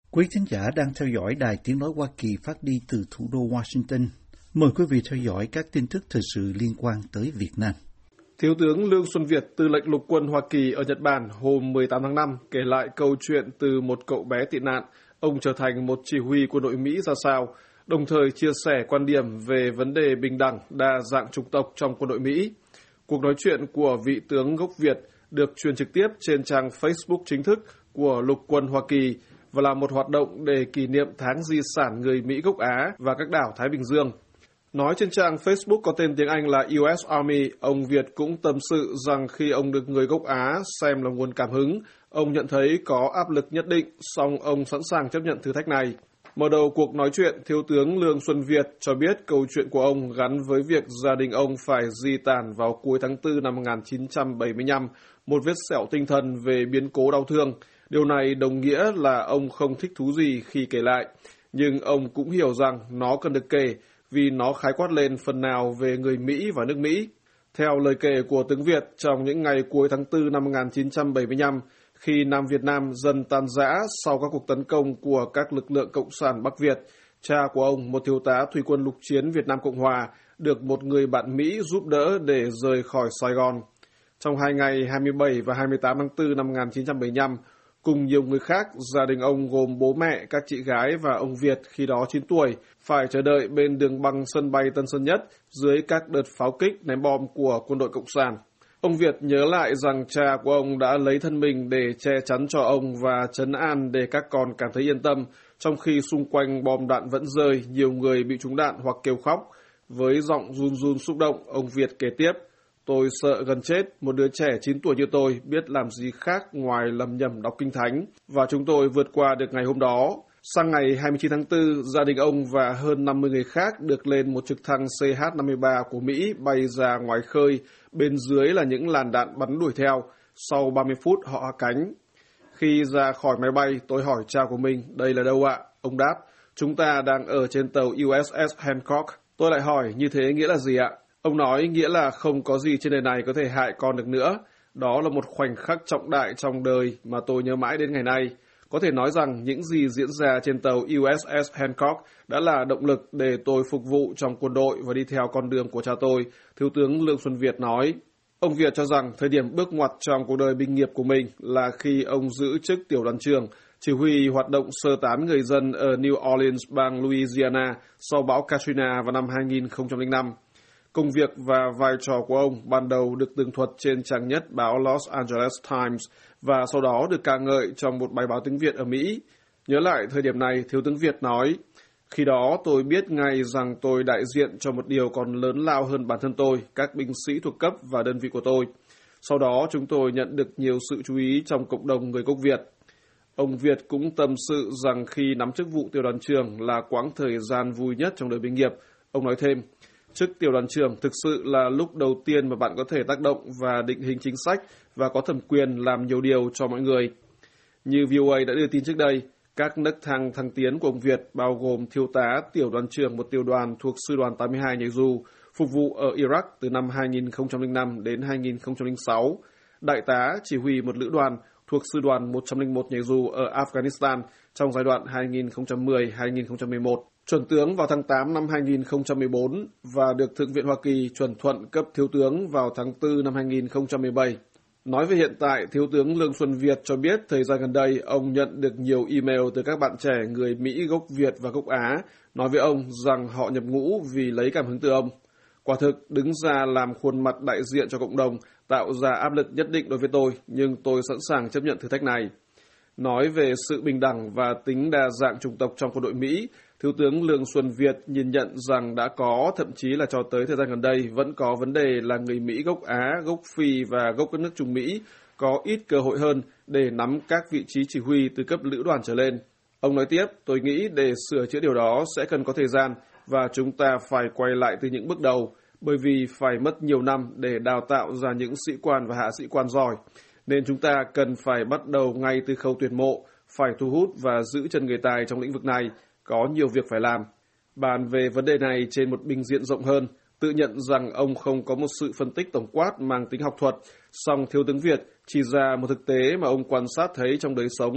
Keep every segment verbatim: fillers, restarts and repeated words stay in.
Quý thính giả đang theo dõi Đài Tiếng Nói Hoa Kỳ phát đi từ thủ đô Washington. Mời quý vị theo dõi các tin tức thời sự liên quan tới Việt Nam. Thiếu tướng Lương Xuân Việt, tư lệnh lục quân Hoa Kỳ ở Nhật Bản hôm mười tám tháng năm kể lại câu chuyện từ một cậu bé tị nạn, ông trở thành một chỉ huy quân đội Mỹ ra sao, đồng thời chia sẻ quan điểm về vấn đề bình đẳng, đa dạng chủng tộc trong quân đội Mỹ. Cuộc nói chuyện của vị tướng gốc Việt được truyền trực tiếp trên trang Facebook chính thức của lục quân Hoa Kỳ và là một hoạt động để kỷ niệm tháng di sản người Mỹ gốc Á và các đảo Thái Bình Dương. Nói trên trang Facebook có tên tiếng Anh là u ét Army, ông Việt cũng tâm sự rằng khi ông được người gốc Á xem là nguồn cảm hứng, ông nhận thấy có áp lực nhất định, song ông sẵn sàng chấp nhận thử thách này. Mở đầu cuộc nói chuyện, Thiếu tướng Lương Xuân Việt cho biết câu chuyện của ông gắn với việc gia đình ông phải di tản vào cuối tháng tư năm một nghìn chín trăm bảy mươi lăm, một vết sẹo tinh thần về biến cố đau thương. Điều này đồng nghĩa là ông không thích thú gì khi kể lại, nhưng ông cũng hiểu rằng nó cần được kể vì nó khái quát lên phần nào về người Mỹ và nước Mỹ. Theo lời kể của tướng Việt, trong những ngày cuối tháng tư năm một nghìn chín trăm bảy mươi lăm, khi Nam Việt Nam dần tan rã sau các cuộc tấn công của các lực lượng Cộng sản Bắc Việt, cha của ông, một thiếu tá thủy quân lục chiến Việt Nam Cộng Hòa, được một người bạn Mỹ giúp đỡ để rời khỏi Sài Gòn. Trong hai ngày hai mươi bảy và hai mươi tám tháng tư năm một nghìn chín trăm bảy mươi lăm, cùng nhiều người khác, gia đình ông gồm bố mẹ, các chị gái và ông Việt khi đó chín tuổi, phải chờ đợi bên đường băng sân bay Tân Sơn Nhất dưới các đợt pháo kích ném bom của quân đội Cộng sản. Ông Việt nhớ lại rằng cha của ông đã lấy thân mình để che chắn cho ông và trấn an để các con cảm thấy yên tâm, trong khi xung quanh bom đạn vẫn rơi, nhiều người bị trúng đạn hoặc kêu khóc. Với giọng run run xúc động, ông Việt kể tiếp: "Tôi sợ gần chết, một đứa trẻ chín tuổi như tôi biết làm gì khác ngoài lầm nhầm đọc kinh thánh, và chúng tôi vượt qua được ngày hôm đó." Sang ngày hai mươi chín tháng tư, gia đình ông và hơn năm mươi người khác được lên một trực thăng C H năm mươi ba của Mỹ bay ra ngoài khơi, bên dưới là những làn đạn bắn đuổi theo. Sau ba mươi phút họ hạ cánh. Khi ra khỏi máy bay, tôi hỏi cha của mình, đây là đâu ạ? Ông đáp, chúng ta đang ở trên tàu u ét ét Hancock. Tôi lại hỏi, như thế nghĩa là gì ạ? Ông nói nghĩa là không có gì trên đời này có thể hại con được nữa. Đó là một khoảnh khắc trọng đại trong đời mà tôi nhớ mãi đến ngày nay. Có thể nói rằng những gì diễn ra trên tàu u ét ét Hancock đã là động lực để tôi phục vụ trong quân đội và đi theo con đường của cha tôi, Thiếu tướng Lương Xuân Việt nói. Ông Việt cho rằng thời điểm bước ngoặt trong cuộc đời binh nghiệp của mình là khi ông giữ chức tiểu đoàn trưởng, chỉ huy hoạt động sơ tán người dân ở New Orleans, bang Louisiana sau bão Katrina vào năm hai nghìn không trăm lẻ năm. Công việc và vai trò của ông ban đầu được tường thuật trên trang nhất báo Los Angeles Times và sau đó được ca ngợi trong một bài báo tiếng Việt ở Mỹ. Nhớ lại thời điểm này, Thiếu tướng Việt nói, khi đó tôi biết ngay rằng tôi đại diện cho một điều còn lớn lao hơn bản thân tôi, các binh sĩ thuộc cấp và đơn vị của tôi. Sau đó chúng tôi nhận được nhiều sự chú ý trong cộng đồng người gốc Việt. Ông Việt cũng tâm sự rằng khi nắm chức vụ tiểu đoàn trưởng là quãng thời gian vui nhất trong đời binh nghiệp. Ông nói thêm, chức tiểu đoàn trưởng thực sự là lúc đầu tiên mà bạn có thể tác động và định hình chính sách và có thẩm quyền làm nhiều điều cho mọi người. Như vê o a đã đưa tin trước đây, các nấc thang thăng tiến của ông Việt bao gồm thiếu tá tiểu đoàn trưởng một tiểu đoàn thuộc sư đoàn tám mươi hai nhảy dù, phục vụ ở Iraq từ năm hai nghìn không trăm lẻ năm đến hai nghìn không trăm lẻ sáu, đại tá chỉ huy một lữ đoàn thuộc sư đoàn một trăm lẻ một nhảy dù ở Afghanistan trong giai đoạn hai nghìn không trăm mười đến hai nghìn không trăm mười một, chuẩn tướng vào tháng tám năm hai nghìn không trăm mười bốn và được Thượng viện Hoa Kỳ chuẩn thuận cấp thiếu tướng vào tháng tư năm hai nghìn không trăm mười bảy. Nói về hiện tại, Thiếu tướng Lương Xuân Việt cho biết thời gian gần đây ông nhận được nhiều email từ các bạn trẻ người Mỹ gốc Việt và gốc Á nói với ông rằng họ nhập ngũ vì lấy cảm hứng từ ông. Quả thực, đứng ra làm khuôn mặt đại diện cho cộng đồng tạo ra áp lực nhất định đối với tôi, nhưng tôi sẵn sàng chấp nhận thử thách này. Nói về sự bình đẳng và tính đa dạng chủng tộc trong quân đội Mỹ, Thiếu tướng Lương Xuân Việt nhìn nhận rằng đã có, thậm chí là cho tới thời gian gần đây, vẫn có vấn đề là người Mỹ gốc Á, gốc Phi và gốc các nước Trung Mỹ có ít cơ hội hơn để nắm các vị trí chỉ huy từ cấp lữ đoàn trở lên. Ông nói tiếp, tôi nghĩ để sửa chữa điều đó sẽ cần có thời gian và chúng ta phải quay lại từ những bước đầu, bởi vì phải mất nhiều năm để đào tạo ra những sĩ quan và hạ sĩ quan giỏi. Nên chúng ta cần phải bắt đầu ngay từ khâu tuyển mộ, phải thu hút và giữ chân người tài trong lĩnh vực này, có nhiều việc phải làm. Bàn về vấn đề này trên một bình diện rộng hơn, tự nhận rằng ông không có một sự phân tích tổng quát mang tính học thuật, song Thiếu tướng Việt chỉ ra một thực tế mà ông quan sát thấy trong đời sống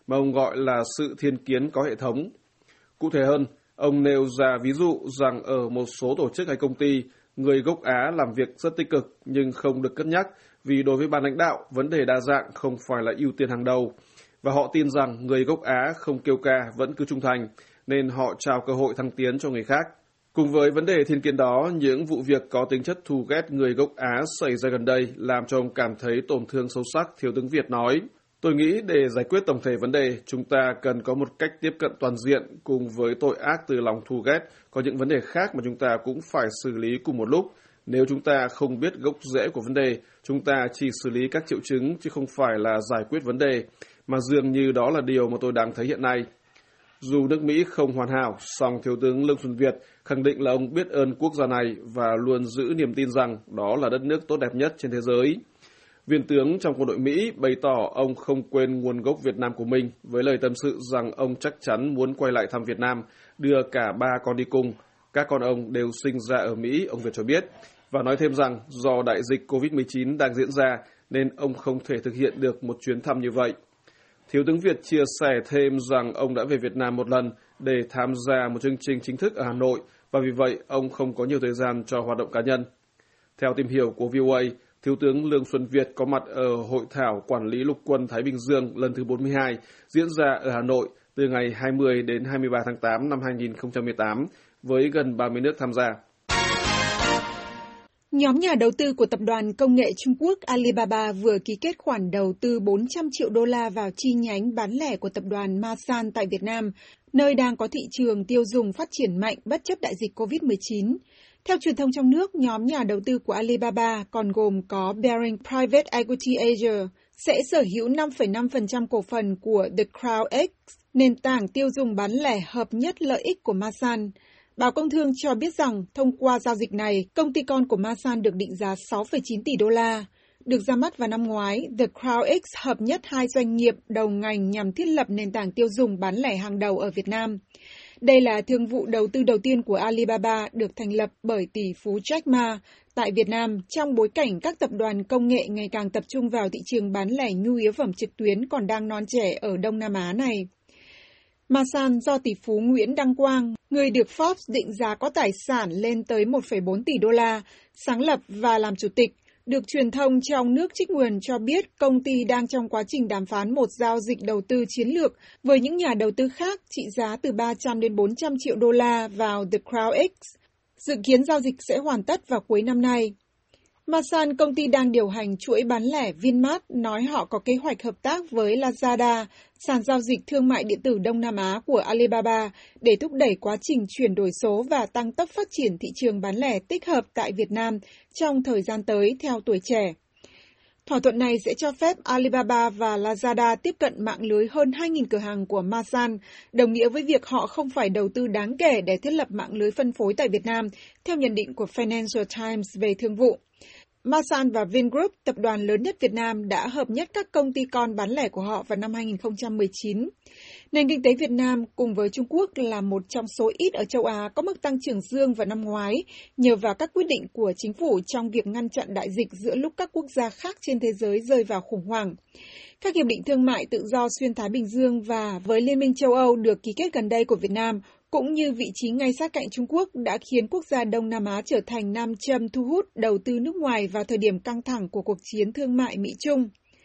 mà ông gọi là sự thiên kiến có hệ thống. Cụ thể hơn, ông nêu ra ví dụ rằng ở một số tổ chức hay công ty, người gốc Á làm việc rất tích cực nhưng không được cất nhắc vì đối với ban lãnh đạo, vấn đề đa dạng không phải là ưu tiên hàng đầu. Và họ tin rằng người gốc Á không kêu ca vẫn cứ trung thành, nên họ trao cơ hội thăng tiến cho người khác. Cùng với vấn đề thiên kiến đó, những vụ việc có tính chất thù ghét người gốc Á xảy ra gần đây làm cho ông cảm thấy tổn thương sâu sắc, Thiếu tướng Việt nói. Tôi nghĩ để giải quyết tổng thể vấn đề, chúng ta cần có một cách tiếp cận toàn diện cùng với tội ác từ lòng thù ghét. Có những vấn đề khác mà chúng ta cũng phải xử lý cùng một lúc. Nếu chúng ta không biết gốc rễ của vấn đề, chúng ta chỉ xử lý các triệu chứng chứ không phải là giải quyết vấn đề, mà dường như đó là điều mà tôi đang thấy hiện nay. Dù nước Mỹ không hoàn hảo, song Thiếu tướng Lương Xuân Việt khẳng định là ông biết ơn quốc gia này và luôn giữ niềm tin rằng đó là đất nước tốt đẹp nhất trên thế giới. Viên tướng trong quân đội Mỹ bày tỏ ông không quên nguồn gốc Việt Nam của mình với lời tâm sự rằng ông chắc chắn muốn quay lại thăm Việt Nam, đưa cả ba con đi cùng. Các con ông đều sinh ra ở Mỹ, ông Việt cho biết, và nói thêm rằng do đại dịch covid mười chín đang diễn ra nên ông không thể thực hiện được một chuyến thăm như vậy. Thiếu tướng Việt chia sẻ thêm rằng ông đã về Việt Nam một lần để tham gia một chương trình chính thức ở Hà Nội và vì vậy ông không có nhiều thời gian cho hoạt động cá nhân. Theo tìm hiểu của vê o a, Thiếu tướng Lương Xuân Việt có mặt ở Hội thảo Quản lý Lục quân Thái Bình Dương lần thứ bốn mươi hai diễn ra ở Hà Nội từ ngày hai mươi đến hai mươi ba tháng tám năm hai nghìn không trăm mười tám với gần ba mươi nước tham gia. Nhóm nhà đầu tư của tập đoàn công nghệ Trung Quốc Alibaba vừa ký kết khoản đầu tư bốn trăm triệu đô la vào chi nhánh bán lẻ của tập đoàn Masan tại Việt Nam, nơi đang có thị trường tiêu dùng phát triển mạnh bất chấp đại dịch covid mười chín. Theo truyền thông trong nước, nhóm nhà đầu tư của Alibaba còn gồm có Baring Private Equity Asia, sẽ sở hữu năm phẩy năm phần trăm cổ phần của The CrowdX, nền tảng tiêu dùng bán lẻ hợp nhất lợi ích của Masan. Báo Công Thương cho biết rằng, thông qua giao dịch này, công ty con của Masan được định giá sáu phẩy chín tỷ đô la. Được ra mắt vào năm ngoái, The CrowdX hợp nhất hai doanh nghiệp đầu ngành nhằm thiết lập nền tảng tiêu dùng bán lẻ hàng đầu ở Việt Nam. Đây là thương vụ đầu tư đầu tiên của Alibaba được thành lập bởi tỷ phú Jack Ma tại Việt Nam trong bối cảnh các tập đoàn công nghệ ngày càng tập trung vào thị trường bán lẻ nhu yếu phẩm trực tuyến còn đang non trẻ ở Đông Nam Á này. Masan do tỷ phú Nguyễn Đăng Quang, người được Forbes định giá có tài sản lên tới một phẩy bốn tỷ đô la, sáng lập và làm chủ tịch, được truyền thông trong nước trích nguồn cho biết công ty đang trong quá trình đàm phán một giao dịch đầu tư chiến lược với những nhà đầu tư khác trị giá từ ba trăm đến bốn trăm triệu đô la vào The CrowdX. Dự kiến giao dịch sẽ hoàn tất vào cuối năm nay. Masan, công ty đang điều hành chuỗi bán lẻ Vinmart, nói họ có kế hoạch hợp tác với Lazada, sàn giao dịch thương mại điện tử Đông Nam Á của Alibaba, để thúc đẩy quá trình chuyển đổi số và tăng tốc phát triển thị trường bán lẻ tích hợp tại Việt Nam trong thời gian tới theo tuổi trẻ. Thỏa thuận này sẽ cho phép Alibaba và Lazada tiếp cận mạng lưới hơn hai nghìn cửa hàng của Masan, đồng nghĩa với việc họ không phải đầu tư đáng kể để thiết lập mạng lưới phân phối tại Việt Nam, theo nhận định của Financial Times về thương vụ. Masan và Vingroup, tập đoàn lớn nhất Việt Nam, đã hợp nhất các công ty con bán lẻ của họ vào năm hai nghìn không trăm mười chín. Nền kinh tế Việt Nam cùng với Trung Quốc là một trong số ít ở châu Á có mức tăng trưởng dương vào năm ngoái, nhờ vào các quyết định của chính phủ trong việc ngăn chặn đại dịch giữa lúc các quốc gia khác trên thế giới rơi vào khủng hoảng. Các hiệp định thương mại tự do xuyên Thái Bình Dương và với Liên minh châu Âu được ký kết gần đây của Việt Nam, cũng như vị trí ngay sát cạnh Trung Quốc đã khiến quốc gia Đông Nam Á trở thành nam châm thu hút đầu tư nước ngoài vào thời điểm căng thẳng của cuộc chiến thương mại Mỹ-Trung.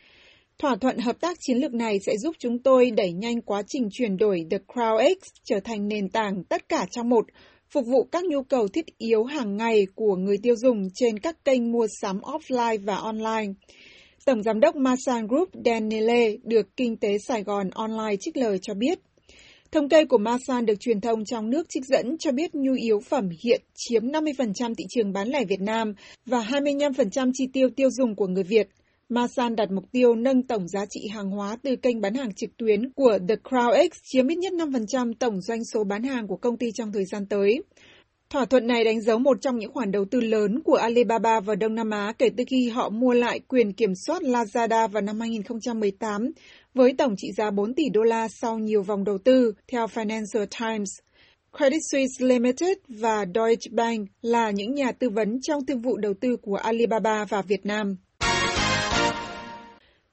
Thỏa thuận hợp tác chiến lược này sẽ giúp chúng tôi đẩy nhanh quá trình chuyển đổi The CrowdX trở thành nền tảng tất cả trong một, phục vụ các nhu cầu thiết yếu hàng ngày của người tiêu dùng trên các kênh mua sắm offline và online. Tổng giám đốc Masan Group Dan Nele được Kinh tế Sài Gòn Online trích lời cho biết. Thống kê của Masan được truyền thông trong nước trích dẫn cho biết nhu yếu phẩm hiện chiếm năm mươi phần trăm thị trường bán lẻ Việt Nam và hai mươi lăm phần trăm chi tiêu tiêu dùng của người Việt. Masan đặt mục tiêu nâng tổng giá trị hàng hóa từ kênh bán hàng trực tuyến của The CrowdX chiếm ít nhất năm phần trăm tổng doanh số bán hàng của công ty trong thời gian tới. Thỏa thuận này đánh dấu một trong những khoản đầu tư lớn của Alibaba vào Đông Nam Á kể từ khi họ mua lại quyền kiểm soát Lazada vào năm hai nghìn không trăm mười tám, với tổng trị giá bốn tỷ đô la sau nhiều vòng đầu tư, theo Financial Times. Credit Suisse Limited và Deutsche Bank là những nhà tư vấn trong thương vụ đầu tư của Alibaba vào Việt Nam.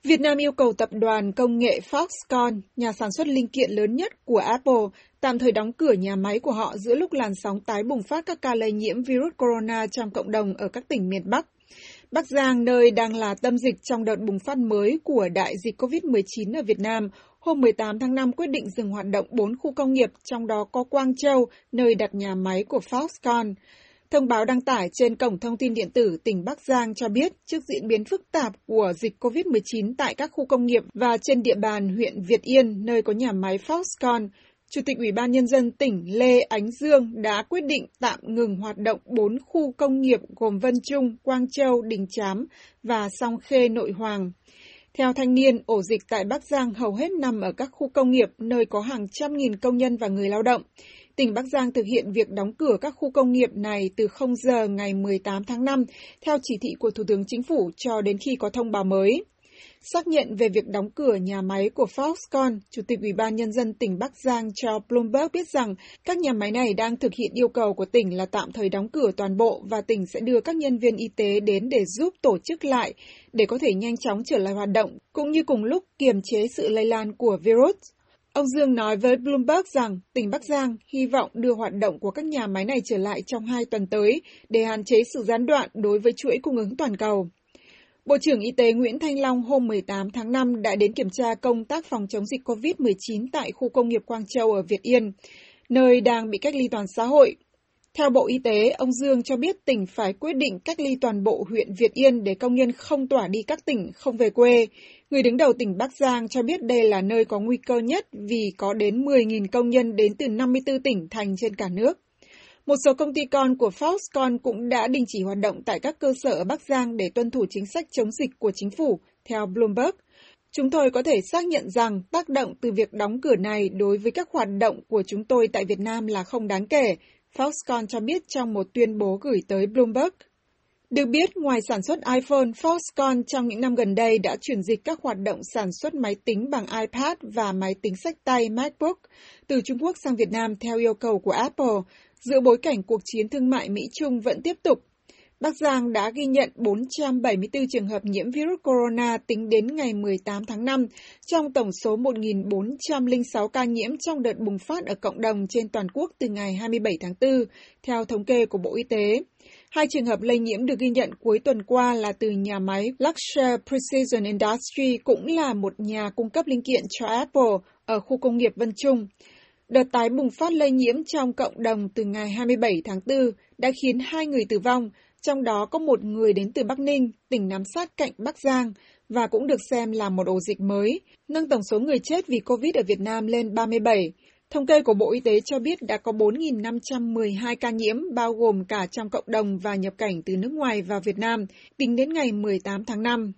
Việt Nam yêu cầu tập đoàn công nghệ Foxconn, nhà sản xuất linh kiện lớn nhất của Apple, tạm thời đóng cửa nhà máy của họ giữa lúc làn sóng tái bùng phát các ca lây nhiễm virus corona trong cộng đồng ở các tỉnh miền Bắc. Bắc Giang, nơi đang là tâm dịch trong đợt bùng phát mới của đại dịch covid mười chín ở Việt Nam, hôm mười tám tháng năm quyết định dừng hoạt động bốn khu công nghiệp, trong đó có Quang Châu, nơi đặt nhà máy của Foxconn. Thông báo đăng tải trên cổng thông tin điện tử tỉnh Bắc Giang cho biết, trước diễn biến phức tạp của dịch covid mười chín tại các khu công nghiệp và trên địa bàn huyện Việt Yên, nơi có nhà máy Foxconn, Chủ tịch Ủy ban Nhân dân tỉnh Lê Ánh Dương đã quyết định tạm ngừng hoạt động bốn khu công nghiệp gồm Vân Trung, Quang Châu, Đình Chám và Song Khê, Nội Hoàng. Theo Thanh niên, ổ dịch tại Bắc Giang hầu hết nằm ở các khu công nghiệp, nơi có hàng trăm nghìn công nhân và người lao động. Tỉnh Bắc Giang thực hiện việc đóng cửa các khu công nghiệp này từ không giờ ngày mười tám tháng năm, theo chỉ thị của Thủ tướng Chính phủ cho đến khi có thông báo mới. Xác nhận về việc đóng cửa nhà máy của Foxconn, Chủ tịch Ủy ban Nhân dân tỉnh Bắc Giang cho Bloomberg biết rằng các nhà máy này đang thực hiện yêu cầu của tỉnh là tạm thời đóng cửa toàn bộ và tỉnh sẽ đưa các nhân viên y tế đến để giúp tổ chức lại để có thể nhanh chóng trở lại hoạt động, cũng như cùng lúc kiềm chế sự lây lan của virus. Ông Dương nói với Bloomberg rằng tỉnh Bắc Giang hy vọng đưa hoạt động của các nhà máy này trở lại trong hai tuần tới để hạn chế sự gián đoạn đối với chuỗi cung ứng toàn cầu. Bộ trưởng Y tế Nguyễn Thanh Long hôm mười tám tháng năm đã đến kiểm tra công tác phòng chống dịch covid mười chín tại khu công nghiệp Quang Châu ở Việt Yên, nơi đang bị cách ly toàn xã hội. Theo Bộ Y tế, ông Dương cho biết tỉnh phải quyết định cách ly toàn bộ huyện Việt Yên để công nhân không tỏa đi các tỉnh không về quê. Người đứng đầu tỉnh Bắc Giang cho biết đây là nơi có nguy cơ nhất vì có đến mười nghìn công nhân đến từ năm mươi tư tỉnh thành trên cả nước. Một số công ty con của Foxconn cũng đã đình chỉ hoạt động tại các cơ sở ở Bắc Giang để tuân thủ chính sách chống dịch của chính phủ, theo Bloomberg. Chúng tôi có thể xác nhận rằng tác động từ việc đóng cửa này đối với các hoạt động của chúng tôi tại Việt Nam là không đáng kể, Foxconn cho biết trong một tuyên bố gửi tới Bloomberg. Được biết, ngoài sản xuất iPhone, Foxconn trong những năm gần đây đã chuyển dịch các hoạt động sản xuất máy tính bằng iPad và máy tính xách tay MacBook từ Trung Quốc sang Việt Nam theo yêu cầu của Apple, giữa bối cảnh cuộc chiến thương mại Mỹ-Trung vẫn tiếp tục. Bắc Giang đã ghi nhận bốn trăm bảy mươi tư trường hợp nhiễm virus corona tính đến ngày mười tám tháng năm, trong tổng số một nghìn bốn trăm lẻ sáu ca nhiễm trong đợt bùng phát ở cộng đồng trên toàn quốc từ ngày hai mươi bảy tháng tư, theo thống kê của Bộ Y tế. Hai trường hợp lây nhiễm được ghi nhận cuối tuần qua là từ nhà máy Luxshare Precision Industry, cũng là một nhà cung cấp linh kiện cho Apple ở khu công nghiệp Vân Trung. Đợt tái bùng phát lây nhiễm trong cộng đồng từ ngày hai mươi bảy tháng tư đã khiến hai người tử vong, trong đó có một người đến từ Bắc Ninh, tỉnh nằm sát cạnh Bắc Giang, và cũng được xem là một ổ dịch mới, nâng tổng số người chết vì Covid ở Việt Nam lên ba mươi bảy. Thống kê của Bộ Y tế cho biết đã có bốn nghìn năm trăm mười hai ca nhiễm, bao gồm cả trong cộng đồng và nhập cảnh từ nước ngoài vào Việt Nam, tính đến ngày mười tám tháng năm.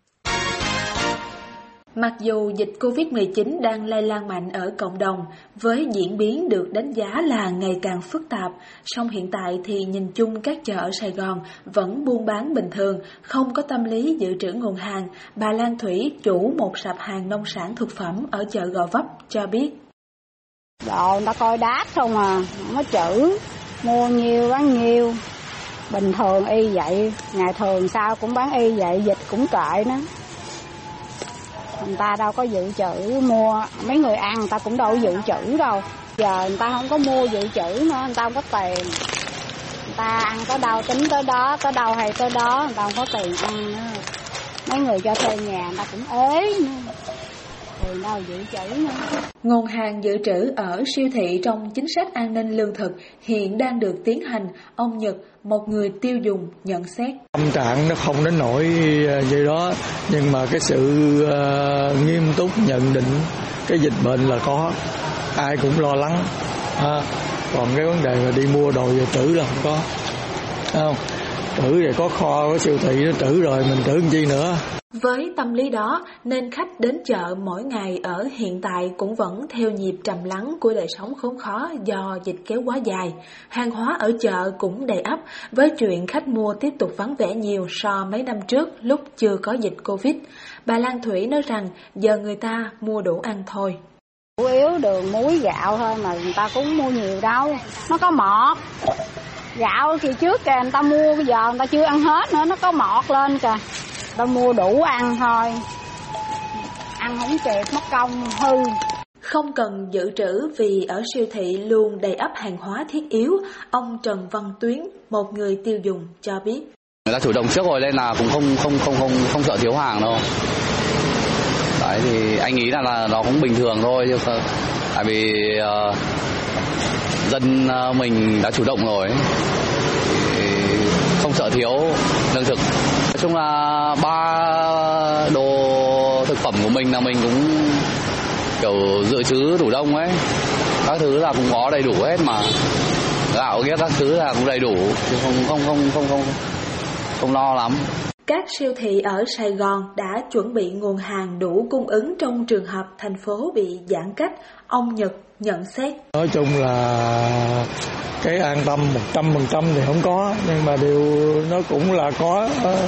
Mặc dù dịch covid mười chín đang lây lan mạnh ở cộng đồng, với diễn biến được đánh giá là ngày càng phức tạp, song hiện tại thì nhìn chung các chợ ở Sài Gòn vẫn buôn bán bình thường, không có tâm lý dự trữ nguồn hàng. Bà Lan Thủy, chủ một sạp hàng nông sản thực phẩm ở chợ Gò Vấp cho biết. Đồ người ta coi đắt không à, không có chữ, mua nhiều bán nhiều, bình thường y vậy, ngày thường sao cũng bán y vậy, dịch cũng kệ nữa. Người ta đâu có dự trữ mua, mấy người ăn người ta cũng đâu có dự trữ đâu. Giờ người ta không có mua dự trữ nữa, người ta không có tiền. Người ta ăn tới đâu tính tới đó, tới đâu hay tới đó, người ta không có tiền ăn nữa. Mấy người cho thuê nhà người ta cũng ế nữa. Tiền đâu dự trữ nữa. Nguồn hàng dự trữ ở siêu thị trong chính sách an ninh lương thực hiện đang được tiến hành. Ông Nhật, một người tiêu dùng, nhận xét. Tâm trạng nó không đến nỗi vậy đó, nhưng mà cái sự uh, nghiêm túc nhận định cái dịch bệnh là có, ai cũng lo lắng. À, còn cái vấn đề mà đi mua đồ dự trữ là không có. Không, trữ vậy có kho, có siêu thị nó trữ rồi, mình trữ làm chi nữa. Với tâm lý đó nên khách đến chợ mỗi ngày ở hiện tại cũng vẫn theo nhịp trầm lắng của đời sống khốn khó do dịch kéo quá dài. Hàng hóa ở chợ cũng đầy ắp, với chuyện khách mua tiếp tục vắng vẻ nhiều so mấy năm trước lúc chưa có dịch Covid. Bà Lan Thủy nói rằng giờ người ta mua đủ ăn thôi. Chủ yếu đường, muối, gạo thôi mà người ta cũng mua nhiều đâu, nó có mọt. Gạo kỳ trước kìa người ta mua, bây giờ người ta chưa ăn hết nữa, nó có mọt lên kìa. Ta mua đủ ăn thôi, ăn không kịp, mất công hư. Không cần dự trữ vì ở siêu thị luôn đầy ắp hàng hóa thiết yếu, ông Trần Văn Tuyến, một người tiêu dùng cho biết. Người ta chủ động trước rồi nên là cũng không không không không không sợ thiếu hàng đâu. Đấy thì anh nghĩ là, là nó cũng bình thường thôi, chứ không, tại vì uh, dân uh, mình đã chủ động rồi, thì không sợ thiếu lương thực. Nói chung là ba đồ thực phẩm của mình là mình cũng kiểu dự trữ tủ đông ấy, các thứ là cũng có đầy đủ hết mà, gạo kia các thứ là cũng đầy đủ, chứ không không không không không không lo lắm. Các siêu thị ở Sài Gòn đã chuẩn bị nguồn hàng đủ cung ứng trong trường hợp thành phố bị giãn cách. Ông Nhật nhận xét. Nói chung là cái an tâm một trăm phần trăm thì không có, nhưng mà điều nó cũng là có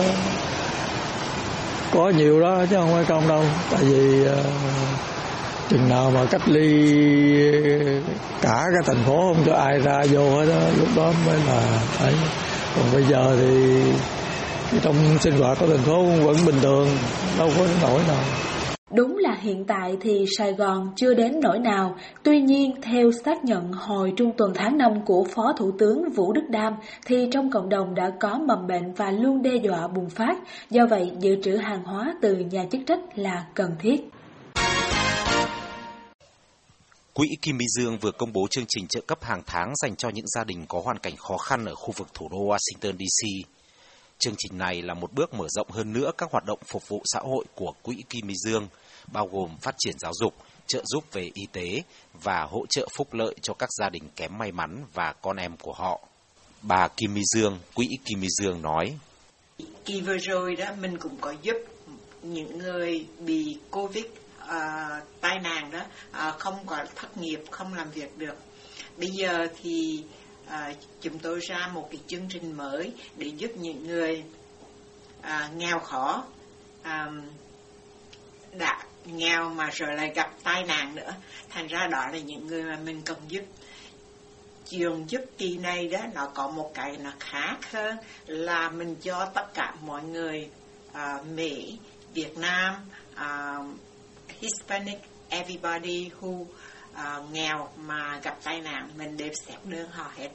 có nhiều đó chứ không phải không đâu. Tại vì uh, chừng nào mà cách ly cả cái thành phố không cho ai ra vô hết đó, lúc đó mới là ấy. Còn bây giờ thì trong sinh hoạt của thành phố vẫn bình thường, đâu có nổi nào. Đúng là hiện tại thì Sài Gòn chưa đến nỗi nào. Tuy nhiên, theo xác nhận hồi trung tuần tháng năm của Phó Thủ tướng Vũ Đức Đam, thì trong cộng đồng đã có mầm bệnh và luôn đe dọa bùng phát. Do vậy, dự trữ hàng hóa từ nhà chức trách là cần thiết. Quỹ Kim My Dương vừa công bố chương trình trợ cấp hàng tháng dành cho những gia đình có hoàn cảnh khó khăn ở khu vực thủ đô Washington đê xê. Chương trình này là một bước mở rộng hơn nữa các hoạt động phục vụ xã hội của Quỹ Kim My Dương, bao gồm phát triển giáo dục, trợ giúp về y tế và hỗ trợ phúc lợi cho các gia đình kém may mắn và con em của họ. Bà Kim My Dương, Quỹ Kim My Dương nói: Kỳ vừa rồi đó mình cũng có giúp những người bị Covid, uh, tai nạn đó, uh, không có thất nghiệp, không làm việc được. Bây giờ thì À, chúng tôi ra một cái chương trình mới để giúp những người à, nghèo khó, à, đã nghèo mà rồi lại gặp tai nạn nữa. Thành ra đó là những người mà mình cần giúp. Trường giúp kỳ này đó nó có một cái nó khác hơn là mình cho tất cả mọi người à, Mỹ, Việt Nam, à, Hispanic, everybody who À, nghèo mà gặp tai nạn, mình đều xét đơn họ hết.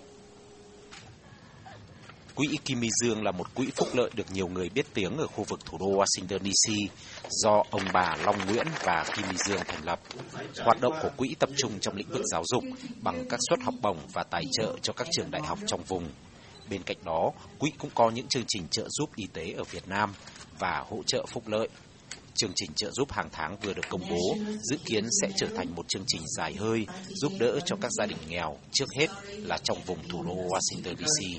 Quỹ Kim My Dương là một quỹ phúc lợi được nhiều người biết tiếng ở khu vực thủ đô Washington đê xê do ông bà Long Nguyễn và Kim My Dương thành lập. Hoạt động của quỹ tập trung trong lĩnh vực giáo dục bằng các suất học bổng và tài trợ cho các trường đại học trong vùng. Bên cạnh đó, quỹ cũng có những chương trình trợ giúp y tế ở Việt Nam và hỗ trợ phúc lợi. Chương trình trợ giúp hàng tháng vừa được công bố, dự kiến sẽ trở thành một chương trình dài hơi, giúp đỡ cho các gia đình nghèo, trước hết là trong vùng thủ đô Washington đê xê.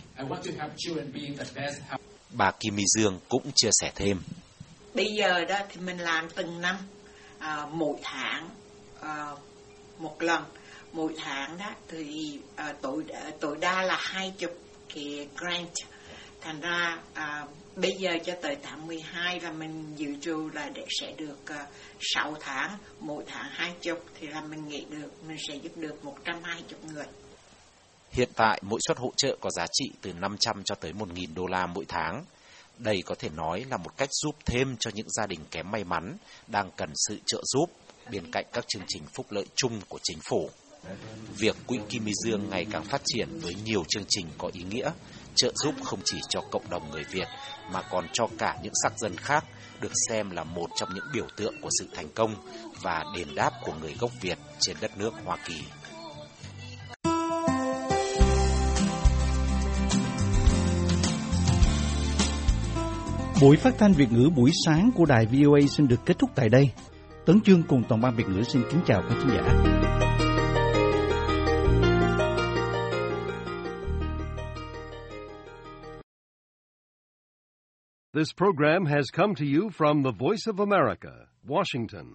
Bà Kim My Dương cũng chia sẻ thêm. Bây giờ đó thì mình làm từng năm, à, mỗi tháng, à, một lần, mỗi tháng đó thì à, tối, tối đa là hai chục cái grant. Thành ra à, bây giờ cho tới tháng mười hai là mình dự trù là để sẽ được uh, sáu tháng, mỗi tháng hai chục thì là mình nghĩ được mình sẽ giúp được một trăm hai mươi người. Hiện tại mỗi suất hỗ trợ có giá trị từ năm trăm cho tới một nghìn đô la mỗi tháng. Đây có thể nói là một cách giúp thêm cho những gia đình kém may mắn đang cần sự trợ giúp bên cạnh các chương trình phúc lợi chung của chính phủ. Việc Quỹ Kim My Dương ngày càng phát triển với nhiều chương trình có ý nghĩa, trợ giúp không chỉ cho cộng đồng người Việt mà còn cho cả những sắc dân khác, được xem là một trong những biểu tượng của sự thành công và đền đáp của người gốc Việt trên đất nước Hoa Kỳ. Buổi phát thanh Việt ngữ buổi sáng của đài vê o a xin được kết thúc tại đây. Tấn Chương cùng toàn ban Việt ngữ xin kính chào các khán giả. This program has come to you from the Voice of America, Washington.